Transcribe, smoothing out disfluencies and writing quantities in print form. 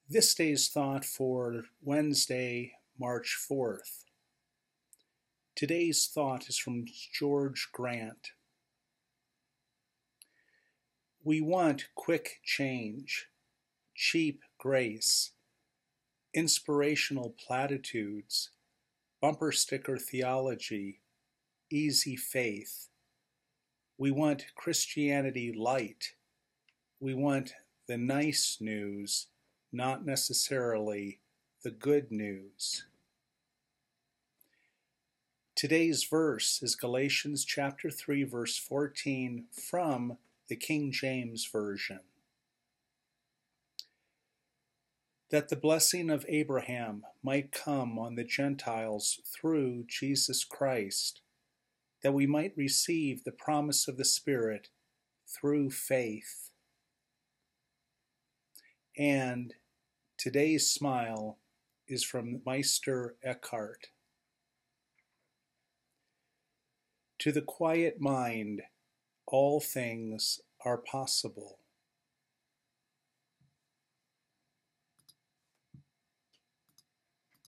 This day's thought for Wednesday, March 4th. Today's thought is from George Grant. We want quick change, cheap grace, inspirational platitudes, bumper sticker theology, easy faith. We want Christianity light. We want the nice news, not necessarily the good news. Today's verse is Galatians chapter 3, verse 14 from the King James Version. That the blessing of Abraham might come on the Gentiles through Jesus Christ, that we might receive the promise of the Spirit through faith. And today's smile is from Meister Eckhart. To the quiet mind, all things are possible.